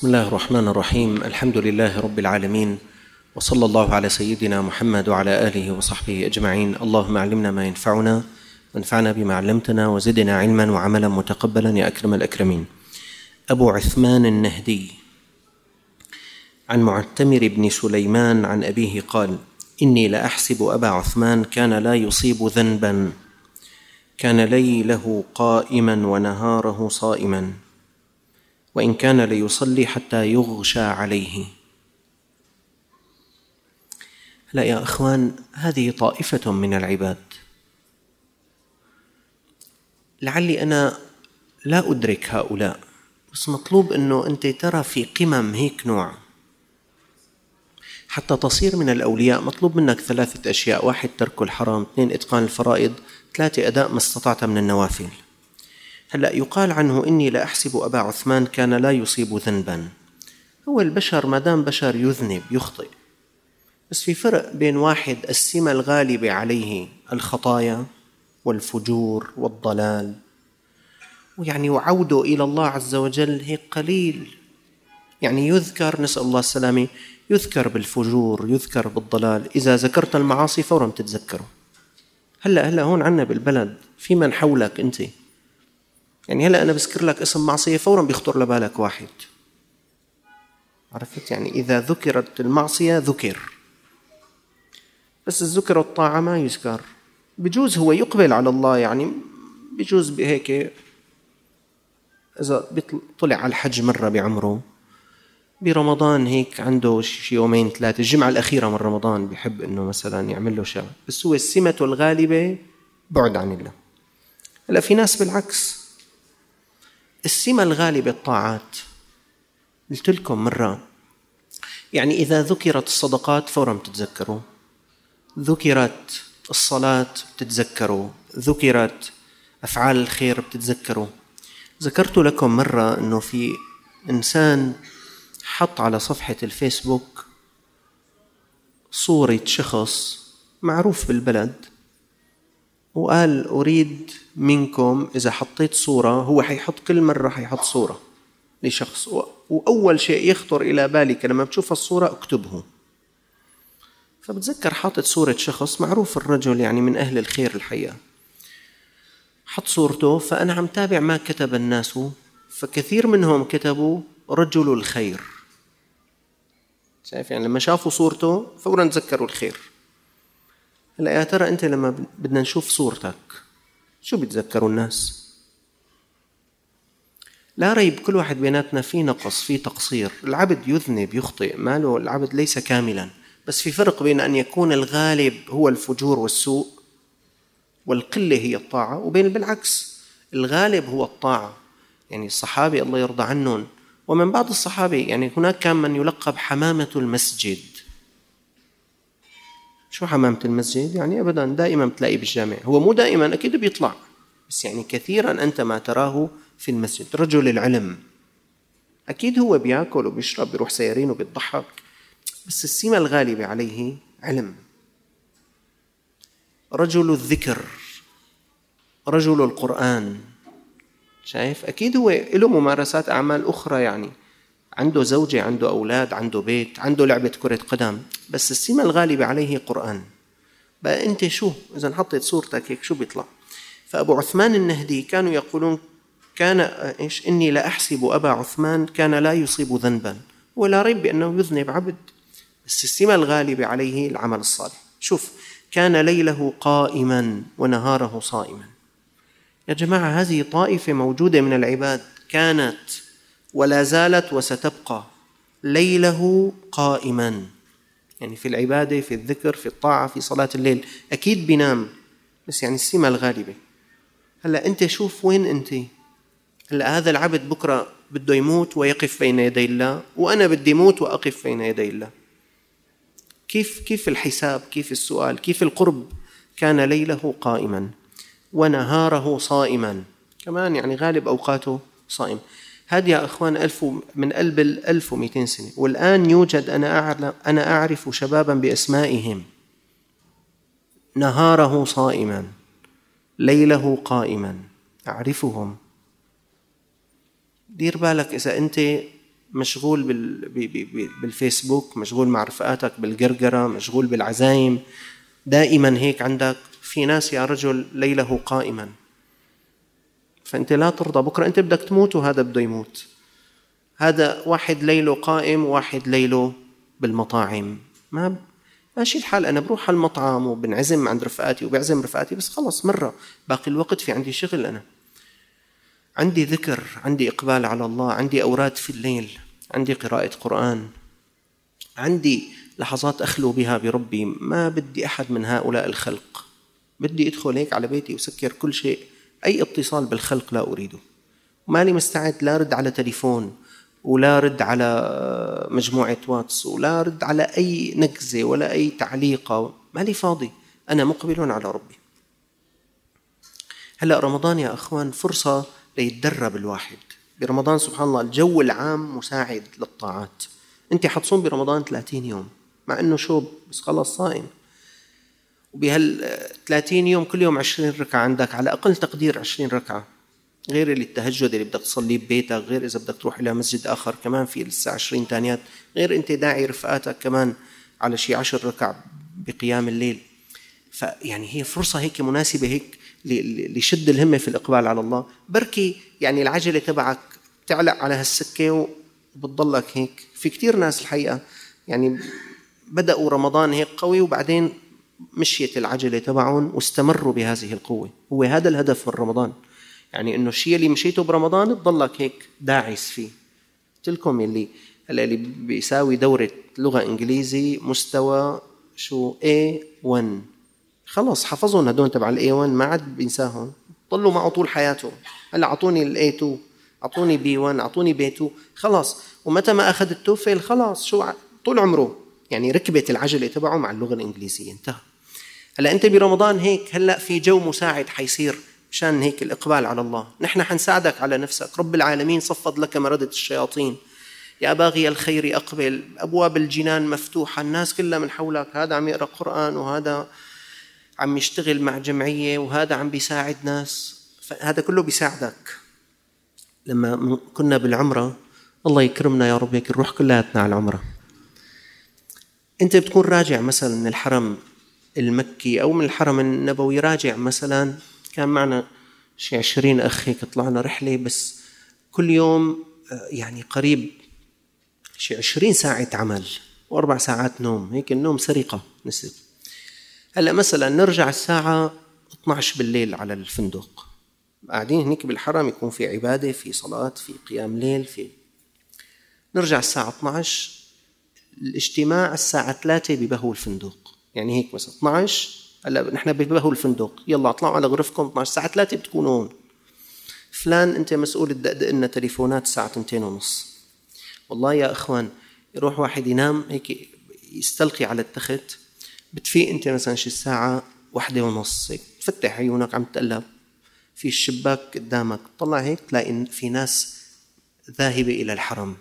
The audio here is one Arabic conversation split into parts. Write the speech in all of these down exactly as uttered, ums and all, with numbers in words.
بسم الله الرحمن الرحيم. الحمد لله رب العالمين، وصلى الله على سيدنا محمد وعلى آله وصحبه أجمعين. اللهم علمنا ما ينفعنا وانفعنا بما علمتنا وزدنا علما وعملا متقبلا يا أكرم الأكرمين. أبو عثمان النهدي عن معتمر بن سليمان عن أبيه قال: إني لأحسب أبا عثمان كان لا يصيب ذنبا، كان ليله قائما ونهاره صائما، وإن كان ليصلي حتى يغشى عليه. لا يا أخوان، هذه طائفة من العباد. لعلي أنا لا أدرك هؤلاء، بس مطلوب أنه أنت ترى في قمم هيك نوع. حتى تصير من الأولياء مطلوب منك ثلاثة أشياء: واحد، ترك الحرام; اثنين، إتقان الفرائض; ثلاثة، أداء ما استطعت من النوافل. هلأ يقال عنه: إني لأحسب أبا عثمان كان لا يصيب ذنبا. هو البشر ما دام بشر يذنب يخطئ، بس في فرق بين واحد السمة الغالبة عليه الخطايا والفجور والضلال، ويعني وعوده إلى الله عز وجل هيك قليل، يعني يذكر، نسأل الله السلامة، يذكر بالفجور، يذكر بالضلال. إذا ذكرت المعاصي فورا تتذكره. هلأ هلأ هون عنا بالبلد في من حولك أنت، يعني هلأ أنا بذكر لك اسم معصية فورا بيخطر لبالك واحد، عرفت؟ يعني إذا ذكرت المعصية ذكر، بس الذكر الطاعة ما يذكر. بجوز هو يقبل على الله، يعني بجوز بهيك إذا طلع على الحج مرة بعمره، برمضان هيك عنده شي يومين ثلاثة، الجمعة الأخيرة من رمضان بيحب إنه مثلا يعمل له شيء، بس هو السمة الغالبة بعد عن الله. هلا في ناس بالعكس، السمة الغالبة الطاعات. قلت لكم مرة، يعني إذا ذكرت الصدقات فورا تتذكروا، ذكرت الصلاة بتتذكروا، ذكرت أفعال الخير بتتذكروا. ذكرت لكم مرة أنه في إنسان حط على صفحة الفيسبوك صورة شخص معروف بالبلد، وقال: أريد منكم إذا حطيت صورة، هو حيحط كل مرة حيحط صورة لشخص، وأول شيء يخطر إلى بالك لما بتشوف الصورة اكتبه. فبتذكر حاطت صورة شخص معروف الرجل، يعني من أهل الخير الحقيقة، حط صورته. فأنا عم تابع ما كتب الناس، فكثير منهم كتبوا رجل الخير. شايف؟ يعني لما شافوا صورته فورا تذكروا الخير. هلا يا ترى أنت لما بدنا نشوف صورتك شو بيتذكروا الناس؟ لا ريب كل واحد بيناتنا في نقص، في تقصير. العبد يذنب يخطئ، ماله العبد ليس كاملا، بس في فرق بين أن يكون الغالب هو الفجور والسوء والقلة هي الطاعة، وبين بالعكس الغالب هو الطاعة. يعني الصحابة الله يرضى عنهم، ومن بعض الصحابة يعني هناك كان من يلقب حمامة المسجد. شو حمامة المسجد؟ يعني أبدا دائما بتلاقي بالجامع، هو مو دائما أكيد بيطلع، بس يعني كثيرا أنت ما تراه في المسجد. رجل العلم، أكيد هو بيأكل وبيشرب بيروح سيارين وبيضحك، بس السمة الغالبة عليه علم. رجل الذكر، رجل القرآن. شايف؟ أكيد هو له ممارسات أعمال أخرى، يعني عنده زوجة، عنده أولاد، عنده بيت، عنده لعبة كرة قدم، بس السمة الغالبة عليه قرآن. بقى أنت شو إذا حطيت صورتك هيك شو بيطلع؟ فأبو عثمان النهدي كانوا يقولون: كان إيش؟ إني لأحسب أبا عثمان كان لا يصيب ذنبا، ولا ريب بأنه يذنب عبد، بس السمة الغالبة عليه العمل الصالح. شوف: كان ليله قائما ونهاره صائما. يا جماعة، هذه طائفة موجودة من العباد، كانت ولا زالت وستبقى. ليله قائما، يعني في العبادة، في الذكر، في الطاعة، في صلاة الليل، أكيد بينام، بس يعني السمة الغالبة. هلأ أنت شوف وين أنت. هلأ هذا العبد بكرة بده يموت ويقف بين يدي الله، وأنا بدي موت وأقف بين يدي الله. كيف كيف الحساب؟ كيف السؤال؟ كيف القرب؟ كان ليله قائما ونهاره صائما، كمان يعني غالب أوقاته صائم. هذا يا أخوان ألف من قلب الألف ومئتين سنة، والآن يوجد، أنا أعلم، أنا أعرف شبابا بأسمائهم، نهاره صائما ليله قائما، أعرفهم. دير بالك إذا أنت مشغول بالفيسبوك، مشغول مع رفقاتك بالقرقرة، مشغول بالعزايم، دائما هيك عندك. في ناس يا رجل ليله قائما، فأنت لا ترضى بكرة أنت بدك تموت وهذا بده يموت. هذا واحد ليله قائم وواحد ليله بالمطاعم. ما ماشي الحال. أنا بروح على المطعم وبنعزم عند رفقاتي وبعزم رفقاتي، بس خلص مرة، باقي الوقت في عندي شغل، أنا عندي ذكر، عندي إقبال على الله، عندي أوراد في الليل، عندي قراءة قرآن، عندي لحظات أخلو بها بربي. ما بدي أحد من هؤلاء الخلق. بدي أدخل هيك على بيتي وسكر كل شيء، أي اتصال بالخلق لا أريده. مالي مستعد لا رد على تليفون، ولا رد على مجموعة واتس، ولا رد على أي نكزة ولا أي تعليقة. مالي فاضي، أنا مقبل على ربي. هلأ رمضان يا أخوان فرصة ليتدرب الواحد. برمضان سبحان الله الجو العام مساعد للطاعات. أنت حتصوم برمضان ثلاثين يوم، مع أنه شوب بس خلاص صائم، وبهال ثلاثين يوم كل يوم عشرين ركعة عندك، على أقل تقدير عشرين ركعة، غير اللي التهجد اللي بدك تصلي ببيتك، غير إذا بدك تروح إلى مسجد آخر كمان في لسه عشرين تانيات، غير أنت داعي رفقاتك كمان على شي عشر ركع بقيام الليل. فيعني هي فرصة هيك مناسبة هيك لشد الهمة في الإقبال على الله. بركي يعني العجلة تبعك تعلق على هالسكة وبتضلك هيك. في كتير ناس الحقيقة يعني بدأوا رمضان هيك قوي، وبعدين مشيت العجلة تبعهم واستمروا بهذه القوة. هو هذا الهدف من رمضان، يعني إنه الشيء اللي مشيته برمضان تضلك هيك داعس فيه. تلكم اللي اللي بيساوي دورة لغة إنجليزي مستوى شو إيه ون، خلاص حفظون هدول تبع الإيه ون، ما عاد بينساهم، ضلوا معه طول حياته. هلا أعطوني الإيه تو، أعطوني بي ون، أعطوني بي تو، خلاص. ومتى ما أخذ التوفل خلاص شو طول عمره يعني ركبت العجلة تبعه مع اللغة الإنجليزية، انتهى. هلا أنت برمضان هيك هلا في جو مساعد حيصير مشان هيك الإقبال على الله. نحن حنساعدك على نفسك. رب العالمين صفد لك مردة الشياطين، يا باغي الخير أقبل، أبواب الجنان مفتوحة، الناس كلها من حولك، هذا عم يقرأ قرآن، وهذا عم يشتغل مع جمعية، وهذا عم بيساعد ناس، هذا كله بيساعدك. لما كنا بالعمرة، الله يكرمنا يا رب هيك نروح كلياتنا على العمرة، أنت بتكون راجع مثلا من الحرم المكي أو من الحرم النبوي، راجع مثلا كان معنا شي عشرين أخ هيك، طلعنا رحلة بس كل يوم يعني قريب شي عشرين ساعة عمل وأربع ساعات نوم، هيك النوم سرقة نسب. هلأ مثلا نرجع الساعة اثني عشر بالليل على الفندق، قاعدين هناك بالحرم، يكون في عبادة، في صلاة، في قيام ليل، في نرجع الساعة اثني عشر، الاجتماع الساعة ثلاثة ببهو الفندق، يعني هيك مثلا اثني عشر هلا نحن ببهو الفندق، يلا اطلعوا على غرفكم اثني عشر، الساعة ثلاثة بتكونوا هون. فلان أنت مسؤول تدقدق لنا تليفونات الساعة اثنتين ونص. والله يا أخوان يروح واحد ينام هيك يستلقي على التخت، بتفيق أنت مثلا شي الساعة واحدة ونص هيك، تفتح عيونك عم تقلب في الشباك قدامك، طلع هيك تلاقي في ناس ذاهبة إلى الحرم،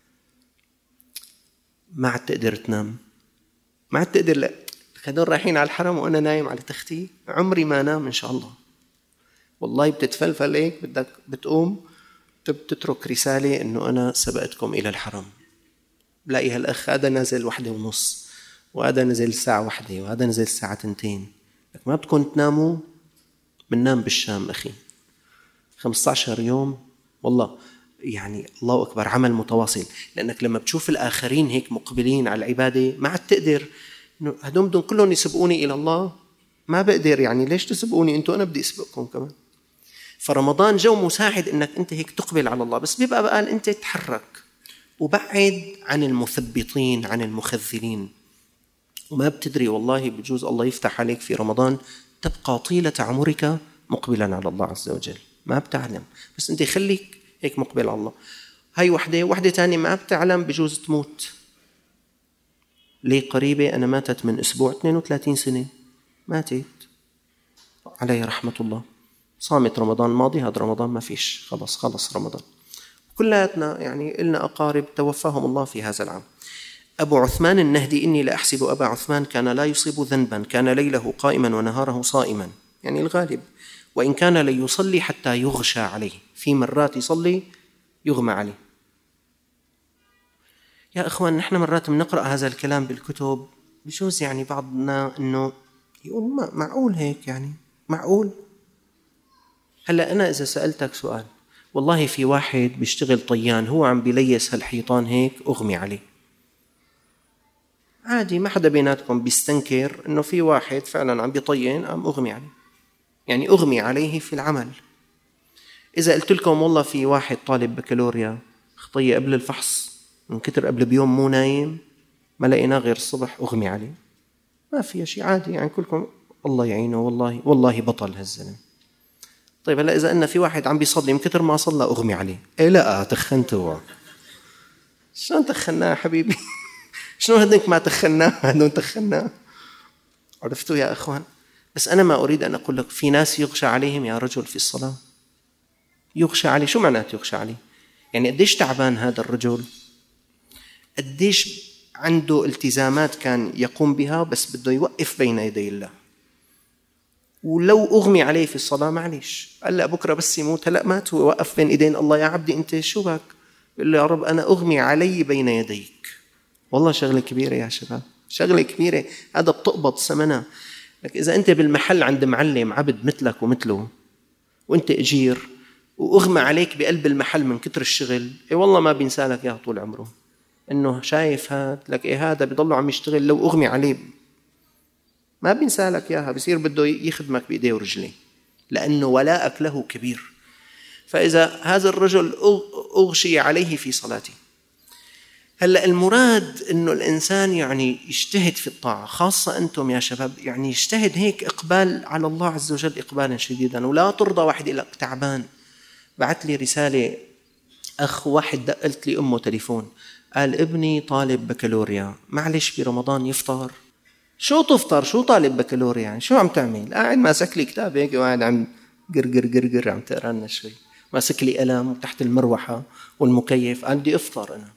ما عاد تقدر تنام، ما عاد تقدر، لا هدول رايحين على الحرم وأنا نايم على تختي، عمري ما نام إن شاء الله. والله بتتفلفل هيك، بدك بتقوم بتترك رسالة إنه أنا سبقتكم إلى الحرم. بلاقي هالأخ هذا نازل واحدة ونص، وهذا نزل الساعة واحدة، وهذا نزل الساعة تنتين. لك ما بتكون تناموا؟ بننام بالشام أخي خمسة عشر يوم. والله يعني الله أكبر، عمل متواصل، لأنك لما بتشوف الآخرين هيك مقبلين على العبادة ما عاد تقدر إنه هدوم بدهم كلهم يسبقوني إلى الله، ما بقدر، يعني ليش تسبقوني أنتوا، أنا بدي أسبقكم كمان. فرمضان جو مساعد إنك أنت هيك تقبل على الله، بس بيبقى بقى أنت تتحرك وبعد عن المثبطين عن المخذلين. وما بتدري والله بجوز الله يفتح عليك في رمضان تبقى طيلة عمرك مقبلا على الله عز وجل، ما بتعلم، بس أنت خليك هيك مقبل على الله. هاي وحدة وحدة تانية ما بتعلم بجوز تموت. لي قريبة أنا ماتت من أسبوع اثنين وثلاثين سنة، ماتت عليها رحمة الله، صامت رمضان الماضي، هذا رمضان ما فيش، خلص خلص رمضان. كلاتنا يعني إلنا أقارب توفاهم الله في هذا العام. أبو عثمان النهدي: إني لأحسب أبا عثمان كان لا يصيب ذنبا، كان ليله قائما ونهاره صائما، يعني الغالب، وإن كان ليصلي حتى يغشى عليه، في مرات يصلي يغمى عليه. يا إخوان نحن مرات بنقرأ هذا الكلام بالكتب، بجوز يعني بعضنا إنه يقول ما معقول هيك، يعني معقول. هلأ أنا إذا سألتك سؤال، والله في واحد بيشتغل طيان هو عم بيليس هالحيطان هيك أغمي عليه، عادي ما حدا بيناتكم بيستنكر إنه في واحد فعلا عم بيطين عم أغمي عليه، يعني أغمي عليه في العمل. إذا قلت لكم والله في واحد طالب بكالوريا خطية قبل الفحص من كتر قبل بيوم مو نايم ما لقيناه غير الصبح أغمي عليه، ما في شيء، عادي يعني كلكم الله يعينه، والله والله بطل هالزلم. طيب هلا إذا أن في واحد عم بيصلي من كتر ما صلى أغمي عليه، إيه لا تخنته، شلون تخناه حبيبي؟ شنو هدنك ما تخناه هدون تخناه؟ عرفتوا يا أخوان؟ بس أنا ما أريد أن أقول لك في ناس يغشى عليهم يا رجل في الصلاة، يغشى عليه. شو معناته يغشى عليه؟ يعني قديش تعبان هذا الرجل، قديش عنده التزامات كان يقوم بها بس بده يوقف بين يدي الله، ولو أغمي عليه في الصلاة معليش، قال لا بكرة بس يموت، هلأ مات ووقف بين إيدين الله، يا عبدي أنت شو بك؟ بيقول له يا رب أنا أغمي علي بين يديك. والله شغلة كبيرة يا شباب، شغلة كبيرة، هذا بتقبض ثمنها. لك إذا أنت بالمحل عند معلم عبد مثلك ومثله وأنت أجير وأغمى عليك بقلب المحل من كتر الشغل، إيه والله ما بينسالك إياه طول عمره، إنه شايف هاد لك إيه هذا بيضله عم يشتغل، لو أغمي عليه ما بينسالك إياها، بيصير بده يخدمك بإيديه ورجليه، لأنه ولاءك له كبير. فإذا هذا الرجل أغشي عليه في صلاته. هلأ المراد إنه الإنسان يعني يجتهد في الطاعة، خاصة أنتم يا شباب، يعني يجتهد هيك إقبال على الله عز وجل إقبالا شديدا، ولا ترضى واحد يقول لك تعبان. بعت لي رسالة أخ واحد، دقلت لي أمه تليفون قال ابني طالب بكالوريا، معلش برمضان يفطر. شو تفطر؟ شو طالب بكالوريا يعني؟ شو عم تعمل؟ قاعد ماسك لي كتاب هيك وقاعد عم قرقر قرقر عم تقرا لنا شوي، ماسك لي قلم تحت المروحة والمكيف، عندي افطر أنا.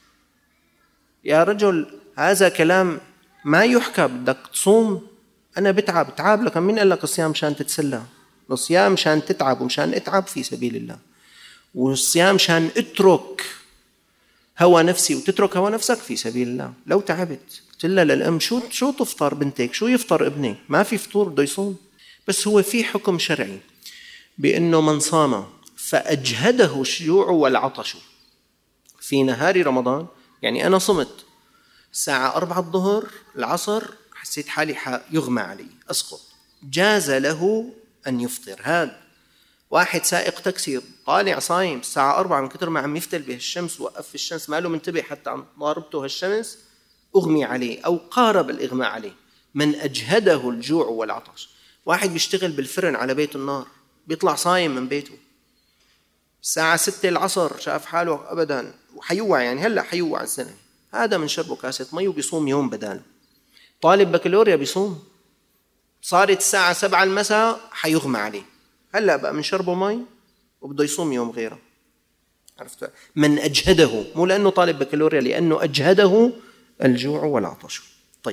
يا رجل هذا كلام ما يحكى، بدك تصوم. أنا بتعب، تعب لك، مين قال لك الصيام مشان تتسلى؟ الصيام مشان تتعب، ومشان اتعب في سبيل الله، والصيام مشان اترك هوى نفسي وتترك هوى نفسك في سبيل الله. لو تعبت قلت لها للأم شو شو تفطر بنتك، شو يفطر ابنك؟ ما في فطور، بده يصوم. بس هو في حكم شرعي بأنه من صام فأجهده الجوع والعطش في نهار رمضان، يعني أنا صمت الساعة أربعة الظهر العصر، حسيت حالي يغمى علي أسقط، جاز له أن يفطر. هذا واحد سائق تاكسي طالع صايم الساعة أربعة من كتر ما عم يفتل به الشمس، وقف في الشمس ما له منتبه حتى عم ضاربته هالشمس، أغمي عليه أو قارب الإغماء عليه. من أجهده الجوع والعطش. واحد بيشتغل بالفرن على بيت النار، بيطلع صايم من بيته الساعة ستة العصر، شاف حاله أبدا وحيوع، يعني هلأ حيوع الزلمة، هذا من شربه كاسة مي وبيصوم يوم بداله. طالب بكالوريا بيصوم، صارت الساعة سبعة المساء حيغمى عليه، هلأ بقى من شربه مي وبده يصوم يوم غيره. عرفت؟ من أجهده، مو لأنه طالب بكالوريا، لأنه أجهده الجوع والعطش. طيب،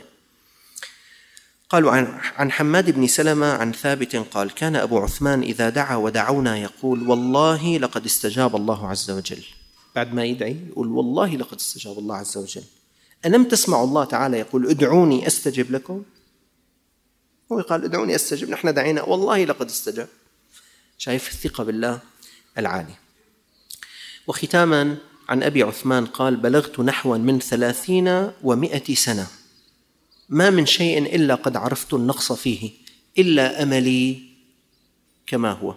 قالوا عن, عن حماد بن سلمة عن ثابت قال كان أبو عثمان إذا دعا ودعونا يقول والله لقد استجاب الله عز وجل. بعد ما يدعي يقول والله لقد استجاب الله عز وجل. ألم تسمع الله تعالى يقول ادعوني أستجب لكم؟ هو قال ادعوني أستجب، نحن دعينا والله لقد استجاب. شايف الثقة بالله العالي. وختاما عن أبي عثمان قال بلغت نحو من ثلاثين ومائة سنة ما من شيء إلا قد عرفت النقص فيه إلا أملي كما هو.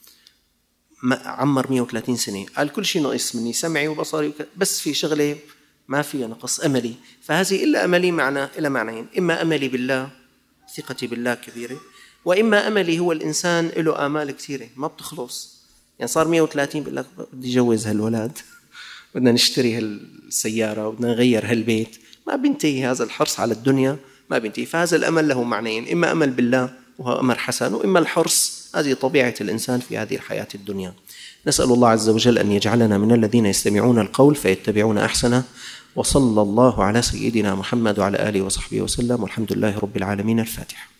عمر مئة وثلاثين سنة، قال كل شيء نقص مني، سمعي وبصري، بس في شغلة ما فيها نقص، أملي. فهذه إلا أملي معنى إلى معنيين، إما أملي بالله، ثقتي بالله كبيرة، وإما أملي هو الإنسان له آمال كثيرة ما بتخلص. يعني صار مئة وثلاثين بيقول لك بدي أجوز هالولاد، بدنا نشتري هالسيارة، بدنا نغير هالبيت، ما بينتهي هذا الحرص على الدنيا، ما بينتهي. فهذا الأمل له معنيين، إما أمل بالله وهو أمر حسن، وإما الحرص، هذه طبيعة الإنسان في هذه الحياة الدنيا. نسأل الله عز وجل أن يجعلنا من الذين يستمعون القول فيتبعون أحسنه. وصلى الله على سيدنا محمد وعلى آله وصحبه وسلم، والحمد لله رب العالمين. الفاتحة.